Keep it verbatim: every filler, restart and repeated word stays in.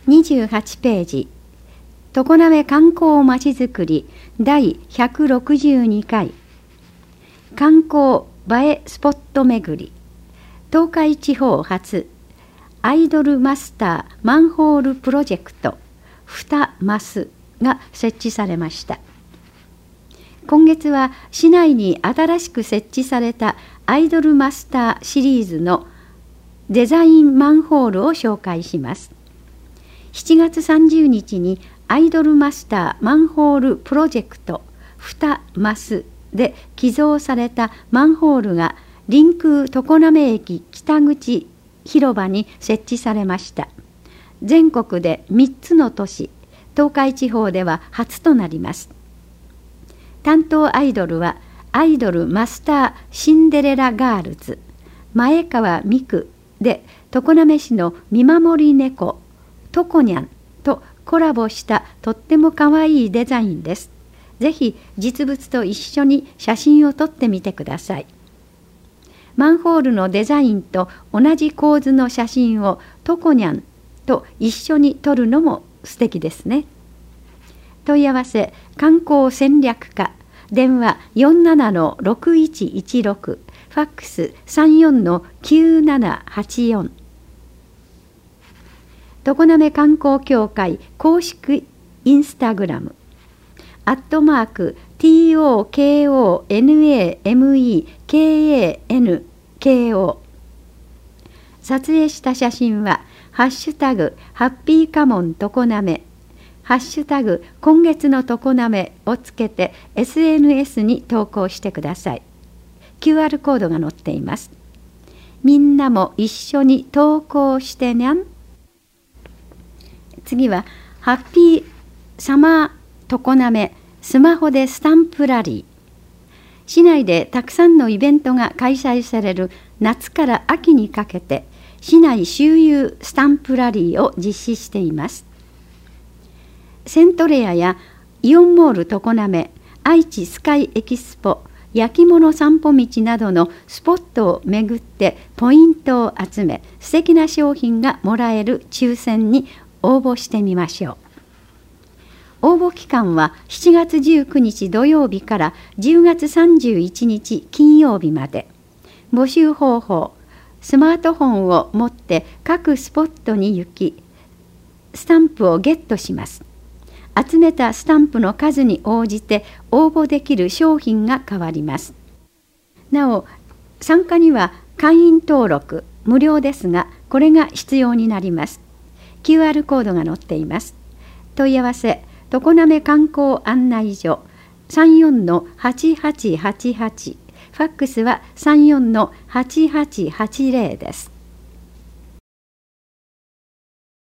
にじゅうはちページ、常滑観光まちづくりだいひゃくろくじゅうにかい、観光映えスポット巡り、東海地方初アイドルマスターマンホールプロジェクトにマスが設置されました。今月は市内に新しく設置されたアイドルマスターシリーズのデザインマンホールを紹介します。しちがつさんじゅうにちにアイドルマスターマンホールプロジェクトにマスで寄贈されたマンホールが臨空常滑駅北口広場に設置されました。全国でみっつの都市、東海地方では初となります。担当アイドルはアイドルマスターシンデレラガールズ前川美久で、常滑市の見守り猫トコニャンとコラボしたとってもかわいいデザインです。ぜひ実物と一緒に写真を撮ってみてください。マンホールのデザインと同じ構図の写真をトコニャンと一緒に撮るのも素敵ですね。問い合わせ観光戦略課、電話 よんななのろくいちいちろく、ファックス さんよんのきゅうななはちよん。常滑観光協会公式インスタグラムアットマーク トコナメ 撮影した写真はハッシュタグハッピーカモン常滑、ハッシュタグ今月の常滑をつけて エスエヌエス に投稿してください。 キューアール コードが載っています。みんなも一緒に投稿してにゃん。次はハッピーサマー常滑スマホでスタンプラリー。市内でたくさんのイベントが開催される夏から秋にかけて、市内周遊スタンプラリーを実施しています。セントレアやイオンモール常滑、愛知スカイエキスポ、焼き物散歩道などのスポットを巡ってポイントを集め、素敵な商品がもらえる抽選に応募してみましょう。応募期間はしちがつじゅうくにち土曜日からじゅうがつさんじゅういちにち金曜日まで。募集方法、スマートフォンを持って各スポットに行き、スタンプをゲットします。集めたスタンプの数に応じて応募できる商品が変わります。なお、参加には会員登録無料ですが、これが必要になります。キューアール コードが載っています。問い合わせ常滑観光案内所 さんよんのはちはちはちはち、ファックスは さんよんのはちはちはちぜろ です。